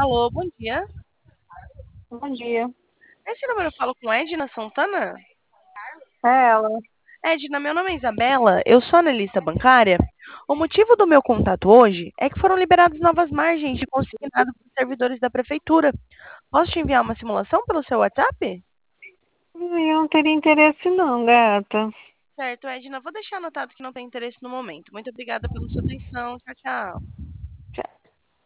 Alô, bom dia. Bom dia. Esse número eu falo com Edna Santana? É ela. Edna, meu nome é Isabela, eu sou analista bancária. O motivo do meu contato hoje é que foram liberadas novas margens de consignado para os servidores da prefeitura. Posso te enviar uma simulação pelo seu WhatsApp? Eu não teria interesse não, gata. Certo, Edna, vou deixar anotado que não tem interesse no momento. Muito obrigada pela sua atenção. Tchau, tchau.